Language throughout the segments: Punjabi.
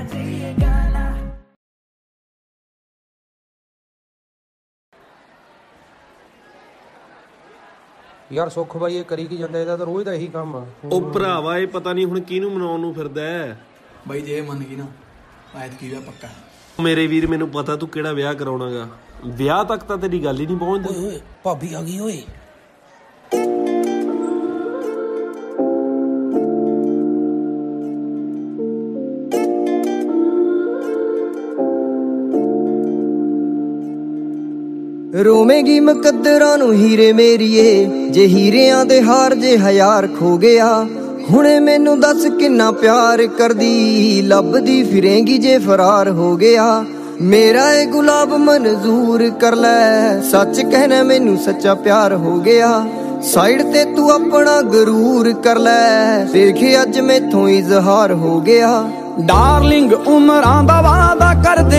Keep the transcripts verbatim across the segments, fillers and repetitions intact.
यार सुख भाई ये करी की जांदा, ਇਹਦਾ ਤਾਂ ਰੋਜ਼ ਦਾ ਇਹੀ ਕੰਮ ਆ। ਉਹ ਭਰਾਵਾ ਇਹ ਪਤਾ ਨਹੀਂ ਹੁਣ ਕਿਹਨੂੰ ਮਨਾਉਣ ਨੂੰ ਫਿਰਦਾ ਹੈ ਬਾਈ। ਜੇ ਮੰਨ ਗਈ ਨਾ ਐਤ ਕੀ ਆ ਪੱਕਾ। ਮੇਰੇ ਵੀਰ ਮੈਨੂੰ ਪਤਾ ਤੂੰ ਕਿਹੜਾ ਵਿਆਹ ਕਰਾਉਣਾਗਾ, ਵਿਆਹ ਤੱਕ ਤਾਂ ਤੇਰੀ ਗੱਲ ਹੀ ਨਹੀਂ ਪਹੁੰਚਦੀ। ਓਏ ਓਏ ਭਾਬੀ ਆ ਗਈ ਓਏ। ਰੋਵੇਂਗੀ ਮੁਕੱਦਰਾਂ ਨੂੰ ਹੀਰੇ ਮੇਰੀਏ, ਜੇ ਹੀਰਿਆਂ ਦੇ ਹਾਰ ਜੇ ਹਜ਼ਾਰ ਖੋ ਗਿਆ। ਹੁਣੇ ਮੈਨੂੰ ਦੱਸ ਕਿੰਨਾ ਪਿਆਰ ਕਰਦੀ, ਲੱਭਦੀ ਫਿਰੇਂਗੀ ਜੇ ਫਰਾਰ ਹੋ ਗਿਆ। ਮੇਰਾ ਇਹ ਗੁਲਾਬ ਮਨਜ਼ੂਰ ਕਰ ਲੈ, ਸੱਚ ਕਹਿਣਾ ਮੈਨੂੰ ਸੱਚਾ ਪਿਆਰ ਹੋ ਗਿਆ। ਸਾਈਡ ਤੇ ਤੂੰ ਆਪਣਾ ਗਰੂਰ ਕਰ ਲੈ, ਦੇਖੇ ਅੱਜ ਮੈਥੋਂ ਇਜ਼ਹਾਰ ਹੋ ਗਿਆ। ਡਾਰਲਿੰਗ ਉਮਰਾਂ ਦਾ ਵਾਦਾ ਕਰਦੇ,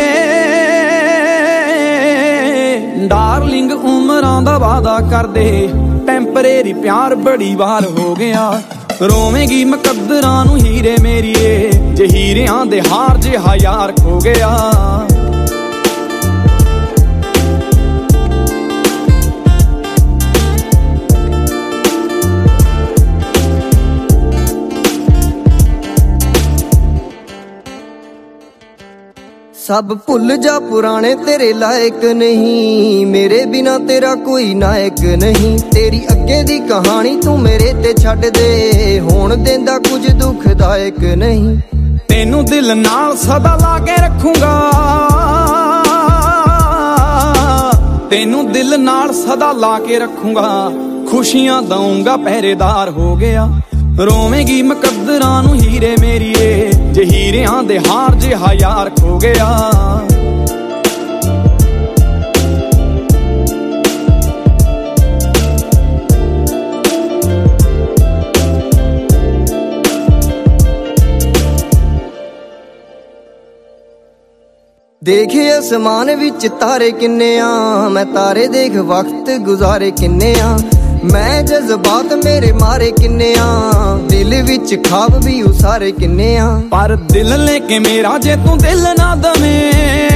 ਡਾਰਲਿੰਗ ਉਮਰਾਂ ਦਾ ਵਾਦਾ ਕਰਦੇ, ਟੈਂਪਰੇਰੀ ਪਿਆਰ ਬੜੀ ਵਾਰ ਹੋ ਗਿਆ। ਰੋਵੇਂਗੀ ਮੁਕੱਦਰਾਂ ਨੂੰ ਹੀਰੇ ਮੇਰੀਏ, ਜੇ ਹੀਰਿਆਂ ਦੇ ਹਾਰ ਜੇ ਹਜ਼ਾਰ ਖੋ ਗਿਆ। ਸਭ ਭੁੱਲ ਜਾ ਪੁਰਾਣੇ ਤੇਰੇ ਲਾਇਕ ਨਹੀਂ, ਮੇਰੇ ਬਿਨਾ ਤੇਰਾ ਕੋਈ ਨਾਇਕ ਨਹੀਂ। ਤੇਰੀ ਅੱਗੇ ਦੀ ਕਹਾਣੀ ਤੂੰ ਮੇਰੇ ਤੇ ਛੱਡ ਦੇ, ਹੋਣ ਦਿੰਦਾ ਕੁਝ ਦੁਖਦਾਇਕ ਨਹੀਂ। ਤੈਨੂੰ ਦਿਲ ਨਾਲ ਸਦਾ ਲਾ ਕੇ ਰੱਖੂੰਗਾ, ਤੈਨੂੰ ਦਿਲ ਨਾਲ ਸਦਾ ਲਾ ਕੇ ਰੱਖੂੰਗਾ। ਖੁਸ਼ੀਆਂ ਦਊਂਗਾ ਪਹਿਰੇਦਾਰ ਹੋ ਗਿਆ। ਰੋਵੇਂਗੀ ਮੁਕੱਦਰਾਂ ਨੂੰ ਹੀਰੇ ਮੇਰੀਏ, ਜੇ ਹੀਰਿਆਂ ਦੇ ਹਾਰ ਜੇ ਹਜ਼ਾਰ ਖੋ ਗਿਆ। ਦੇਖੇ ਅਸਮਾਨ ਵਿੱਚ ਤਾਰੇ ਕਿੰਨੇ ਆ, ਮੈਂ ਤਾਰੇ ਦੇਖ ਵਕਤ ਗੁਜ਼ਾਰੇ ਕਿੰਨੇ ਆ। ਮੈਂ ਜਜ਼ਬਾਤ ਮੇਰੇ ਮਾਰੇ ਕਿੰਨੇ ਆ, ਦਿਲ ਵਿੱਚ ਖਾਬ ਵੀ ਉਸਾਰੇ ਕਿੰਨੇ ਆ। ਪਰ ਦਿਲ ਲੈ ਕੇ ਮੇਰਾ ਜੇ ਤੂੰ ਦਿਲ ਨਾ ਦਵੇਂ,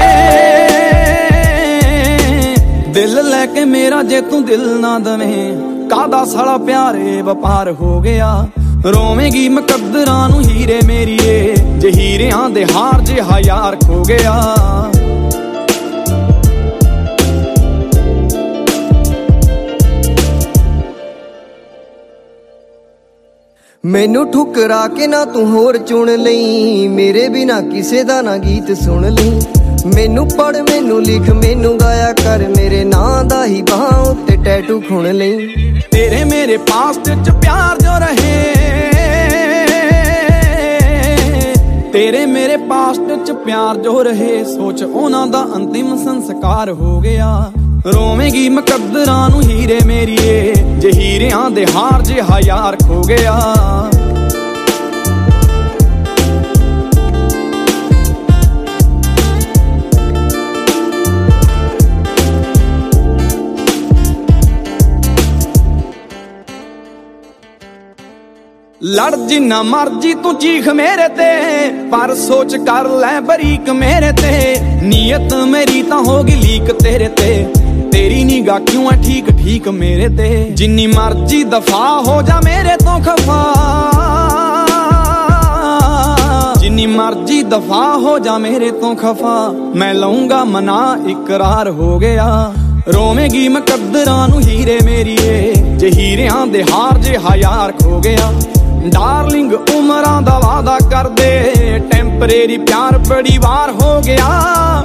ਦਿਲ ਲੈ ਕੇ ਮੇਰਾ ਜੇ ਤੂੰ ਦਿਲ ਨਾ ਦਵੇਂ, ਕਾਦਾ ਸਾਲਾ ਪਿਆਰੇ ਵਪਾਰ ਹੋ ਗਿਆ। ਰੋਵੇਂਗੀ ਮੁਕੱਦਰਾਂ ਨੂੰ ਹੀਰੇ ਮੇਰੀਏ, ਜੇ ਹੀਰਿਆਂ ਦੇ ਹਾਰ ਜੇ ਹਜ਼ਾਰ ਖੋ ਗਿਆ। ਮੈਨੂੰ ਠੁਕਰਾ ਕੇ ਨਾ ਤੂੰ ਹੋਰ ਚੁਣ ਲਈ, ਮੇਰੇ ਬਿਨਾ ਕਿਸੇ ਦਾ ਨਾ ਗੀਤ ਸੁਣ ਲਈ। ਮੈਨੂੰ ਪੜ ਮੈਨੂੰ ਲਿਖ ਮੈਨੂੰ ਗਾਇਆ ਕਰ, ਮੇਰੇ ਨਾਂ ਦਾ ਹੀ ਬਾਹਾਂ ਉੱਤੇ ਟੈਟੂ ਖੁਣ ਲਈ। ਤੇਰੇ ਮੇਰੇ ਪਾਸਟ ਚ ਪਿਆਰ ਜੋ ਰਹੇ, ਤੇਰੇ ਮੇਰੇ ਪਾਸਟ ਚ ਪਿਆਰ ਜੋ ਰਹੇ, ਸੋਚ ਉਹਨਾਂ ਦਾ ਅੰਤਿਮ ਸੰਸਕਾਰ ਹੋ ਗਿਆ। ਰੋਵੇਂਗੀ ਮੁਕੱਦਰਾਂ ਨੂੰ ਹੀਰੇ ਮੇਰੀਏ, ਜੇ ਹੀਰਿਆਂ ਦੇ ਹਾਰ ਜੇ ਹਜ਼ਾਰ ਖੋ ਗਿਆ। ਲੜ ਜਿੰਨਾ ਮਰਜੀ ਤੂੰ ਚੀਖ ਮੇਰੇ ਤੇ, ਪਰ ਸੋਚ ਕਰ ਲੈ ਬਰੀਕ ਮੇਰੇ ਤੇ। ਨੀਅਤ ਮੇਰੀ ਤਾਂ ਹੋ ਗਈ ਲੀਕ ਤੇਰੇ ਤੇ, ਤੇਰੀ ਨਿਗਾਹ ਕਿਉਂ ਐ ਠੀਕ ਠੀਕ ਮੇਰੇ ਤੇ। ਜਿੰਨੀ ਮਰਜੀ ਦਫਾ ਹੋ ਜਾ ਮੇਰੇ ਤੋਂ ਖਫਾ, ਜਿੰਨੀ ਮਰਜੀ ਦਫਾ ਹੋ ਜਾ ਮੇਰੇ ਤੋਂ ਖਫਾ, ਮੈਂ ਲਊਂਗਾ ਮਨਾ ਇਕਰਾਰ ਹੋ ਗਿਆ। ਰੋਵੇਂਗੀ ਮੁਕੱਦਰਾਂ ਨੂੰ ਹੀਰੇ ਮੇਰੀਏ, ਜੇ ਹੀਰਿਆਂ ਦੇ ਹਾਰ ਜੇ ਹਜ਼ਾਰ ਖੋ ਗਿਆ। ਡਾਰਲਿੰਗ ਉਮਰਾਂ ਦਾ ਵਾਦਾ ਕਰਦੇ, ਟੈਂਪਰੇਰੀ ਪਿਆਰ ਬੜੀ ਵਾਰ ਹੋ ਗਿਆ।